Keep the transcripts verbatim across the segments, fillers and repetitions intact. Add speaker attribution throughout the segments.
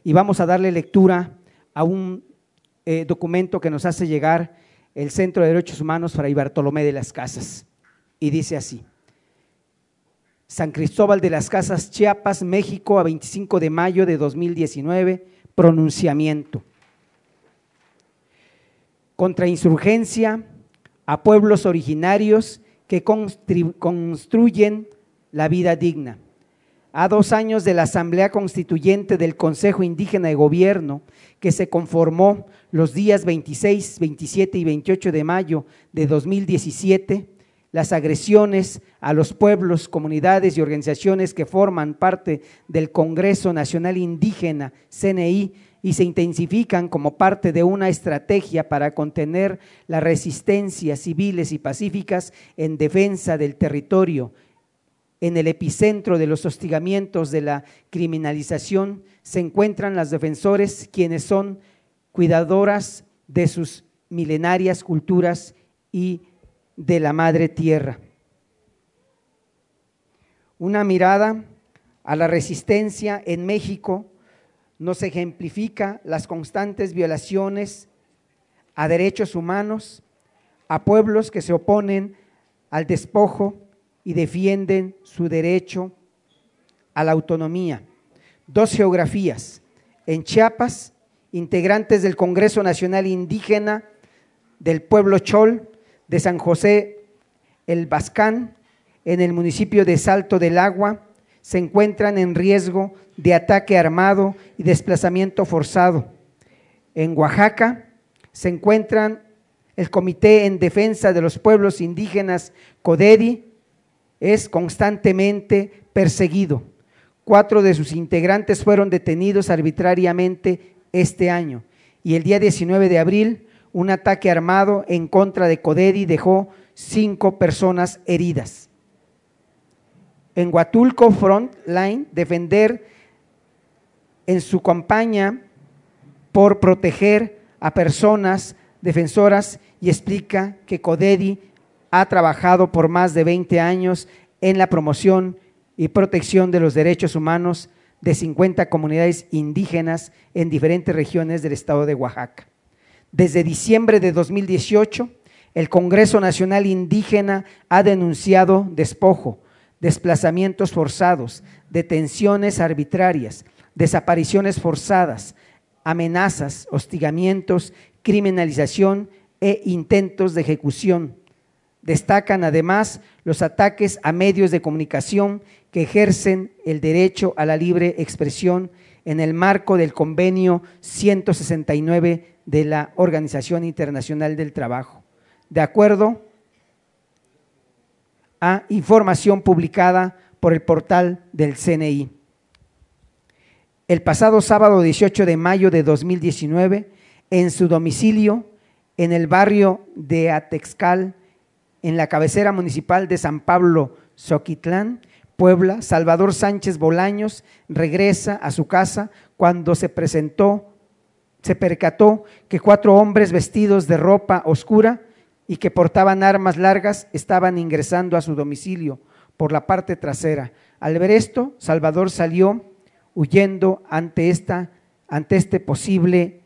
Speaker 1: y vamos a darle lectura a un eh, documento que nos hace llegar el Centro de Derechos Humanos Fray Bartolomé de las Casas, y dice así: San Cristóbal de las Casas, Chiapas, México, a veinticinco de mayo de dos mil diecinueve, pronunciamiento. Contrainsurgencia a pueblos originarios que construyen la vida digna. A dos años de la Asamblea Constituyente del Consejo Indígena de Gobierno, que se conformó los días veintiséis, veintisiete y veintiocho de mayo de dos mil diecisiete, las agresiones a los pueblos, comunidades y organizaciones que forman parte del Congreso Nacional Indígena, C N I, y se intensifican como parte de una estrategia para contener las resistencias civiles y pacíficas en defensa del territorio. En el epicentro de los hostigamientos de la criminalización se encuentran las defensores, quienes son cuidadoras de sus milenarias culturas y de la madre tierra. Una mirada a la resistencia en México nos ejemplifica las constantes violaciones a derechos humanos, a pueblos que se oponen al despojo y defienden su derecho a la autonomía. Dos geografías: en Chiapas, integrantes del Congreso Nacional Indígena del pueblo Chol de San José el Bascán, en el municipio de Salto del Agua, se encuentran en riesgo de ataque armado y desplazamiento forzado. En Oaxaca se encuentran el Comité en Defensa de los Pueblos Indígenas, CODEDI, es constantemente perseguido. Cuatro de sus integrantes fueron detenidos arbitrariamente este año, y el día diecinueve de abril un ataque armado en contra de CODEDI dejó cinco personas heridas. En Huatulco Frontline, defender en su campaña por proteger a personas defensoras, y explica que CODEDI ha trabajado por más de veinte años en la promoción y protección de los derechos humanos de cincuenta comunidades indígenas en diferentes regiones del estado de Oaxaca. Desde diciembre de dos mil dieciocho, el Congreso Nacional Indígena ha denunciado despojo, desplazamientos forzados, detenciones arbitrarias, desapariciones forzadas, amenazas, hostigamientos, criminalización e intentos de ejecución. Destacan además los ataques a medios de comunicación que ejercen el derecho a la libre expresión en el marco del convenio ciento sesenta y nueve de la Organización Internacional del Trabajo, de acuerdo a información publicada por el portal del C N I. El pasado sábado dieciocho de mayo de dos mil diecinueve, en su domicilio en el barrio de Atexcal, en la cabecera municipal de San Pablo Xoquitlán, Puebla, Salvador Sánchez Bolaños regresa a su casa cuando se presentó, se percató que cuatro hombres vestidos de ropa oscura y que portaban armas largas estaban ingresando a su domicilio por la parte trasera. Al ver esto, Salvador salió huyendo ante esta, ante este posible,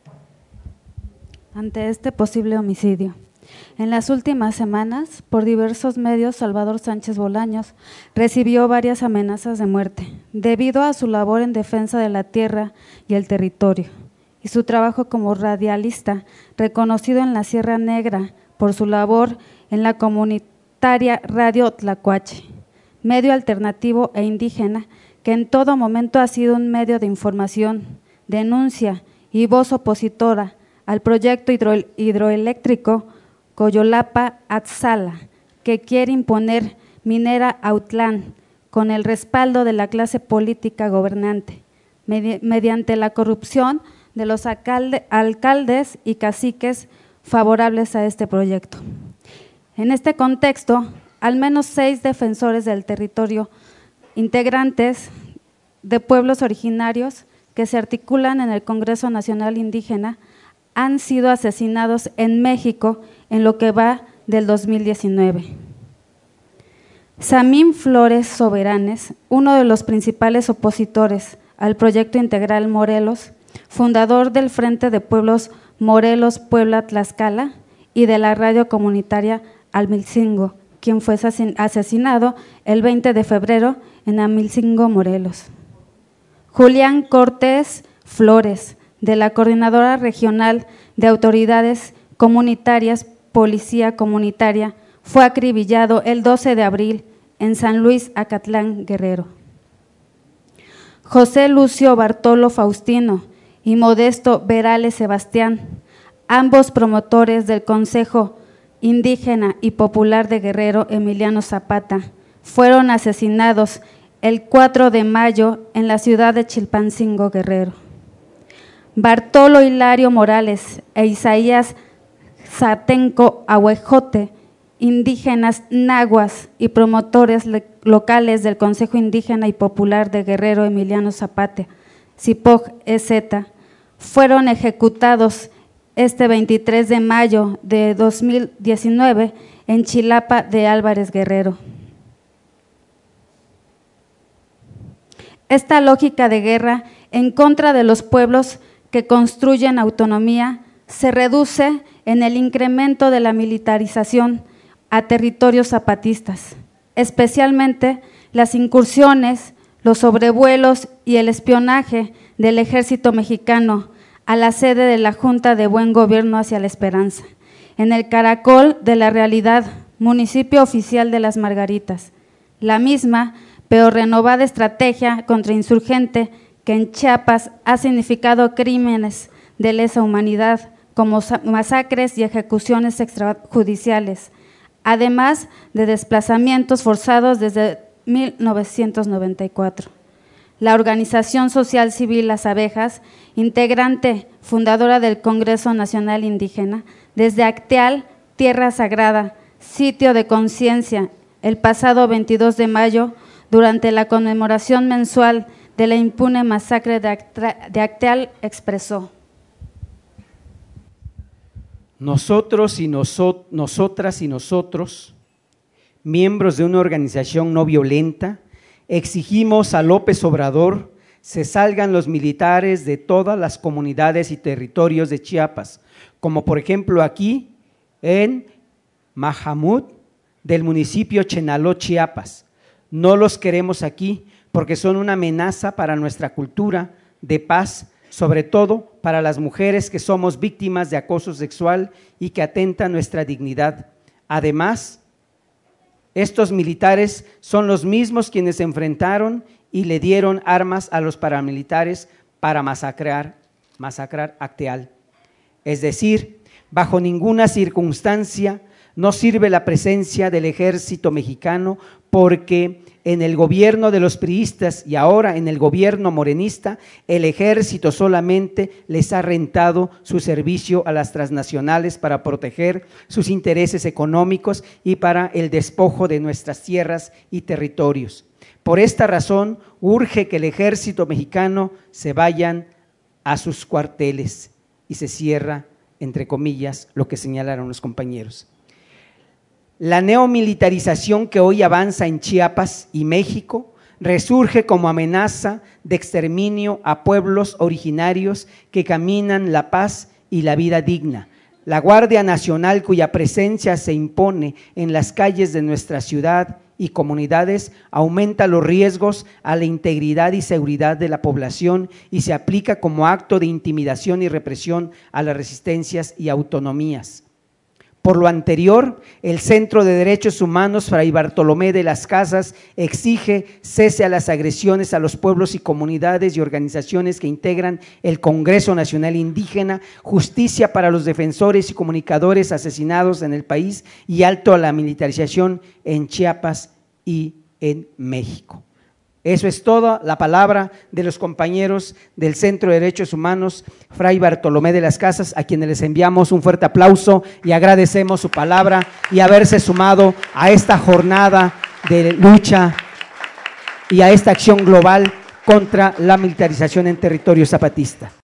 Speaker 2: ante este posible homicidio. En las últimas semanas, por diversos medios, Salvador Sánchez Bolaños recibió varias amenazas de muerte debido a su labor en defensa de la tierra y el territorio y su trabajo como radialista, reconocido en la Sierra Negra por su labor en la comunitaria Radio Tlacuache, medio alternativo e indígena que en todo momento ha sido un medio de información, denuncia y voz opositora al proyecto hidro, hidroeléctrico Coyolapa-Atzala, que quiere imponer Minera Autlán con el respaldo de la clase política gobernante, medi mediante la corrupción de los alcalde, alcaldes y caciques favorables a este proyecto. En este contexto, al menos seis defensores del territorio, integrantes de pueblos originarios que se articulan en el Congreso Nacional Indígena, han sido asesinados en México en lo que va del dos mil diecinueve. Samín Flores Soberanes, uno de los principales opositores al Proyecto Integral Morelos, fundador del Frente de Pueblos Morelos, Puebla, Tlaxcala y de la radio comunitaria Amilcingo, quien fue asesinado el veinte de febrero en Amilcingo, Morelos. Julián Cortés Flores, de la Coordinadora Regional de Autoridades Comunitarias, Policía Comunitaria, fue acribillado el doce de abril en San Luis, Acatlán, Guerrero. José Lucio Bartolo Faustino y Modesto Verales Sebastián, ambos promotores del Consejo Indígena y Popular de Guerrero Emiliano Zapata, fueron asesinados el cuatro de mayo en la ciudad de Chilpancingo, Guerrero. Bartolo Hilario Morales e Isaías Zatenco Ahuejote, indígenas nahuas y promotores locales del Consejo Indígena y Popular de Guerrero Emiliano Zapata, CIPOG E Z, fueron ejecutados este veintitrés de mayo de dos mil diecinueve en Chilapa de Álvarez, Guerrero. Esta lógica de guerra en contra de los pueblos que construyen autonomía se reduce en el incremento de la militarización a territorios zapatistas, especialmente las incursiones, los sobrevuelos y el espionaje del ejército mexicano a la sede de la Junta de Buen Gobierno hacia la Esperanza, en el Caracol de la Realidad, municipio oficial de Las Margaritas. La misma, pero renovada estrategia contrainsurgente que en Chiapas ha significado crímenes de lesa humanidad como masacres y ejecuciones extrajudiciales, además de desplazamientos forzados desde mil novecientos noventa y cuatro. La organización social civil Las Abejas, integrante fundadora del Congreso Nacional Indígena, desde Acteal, Tierra Sagrada, sitio de conciencia, el pasado veintidós de mayo, durante la conmemoración mensual de la impune masacre de Acteal, expresó:
Speaker 1: Nosotros y noso- nosotras y nosotros, miembros de una organización no violenta, exigimos a López Obrador se salgan los militares de todas las comunidades y territorios de Chiapas, como por ejemplo aquí en Mahamud del municipio Chenaló, Chiapas. No los queremos aquí porque son una amenaza para nuestra cultura de paz, sobre todo para las mujeres que somos víctimas de acoso sexual y que atentan nuestra dignidad. Además, estos militares son los mismos quienes se enfrentaron y le dieron armas a los paramilitares para masacrar, masacrar Acteal. Es decir, bajo ninguna circunstancia no sirve la presencia del ejército mexicano, porque en el gobierno de los priistas y ahora en el gobierno morenista, el ejército solamente les ha rentado su servicio a las transnacionales para proteger sus intereses económicos y para el despojo de nuestras tierras y territorios. Por esta razón, urge que el ejército mexicano se vayan a sus cuarteles y se cierra, entre comillas, lo que señalaron los compañeros. La neomilitarización que hoy avanza en Chiapas y México resurge como amenaza de exterminio a pueblos originarios que caminan la paz y la vida digna. La Guardia Nacional, cuya presencia se impone en las calles de nuestra ciudad y comunidades, aumenta los riesgos a la integridad y seguridad de la población y se aplica como acto de intimidación y represión a las resistencias y autonomías. Por lo anterior, el Centro de Derechos Humanos Fray Bartolomé de las Casas exige cese a las agresiones a los pueblos y comunidades y organizaciones que integran el Congreso Nacional Indígena, justicia para los defensores y comunicadores asesinados en el país y alto a la militarización en Chiapas y en México. Eso es toda la palabra de los compañeros del Centro de Derechos Humanos Fray Bartolomé de las Casas, a quienes les enviamos un fuerte aplauso y agradecemos su palabra y haberse sumado a esta jornada de lucha y a esta acción global contra la militarización en territorio zapatista.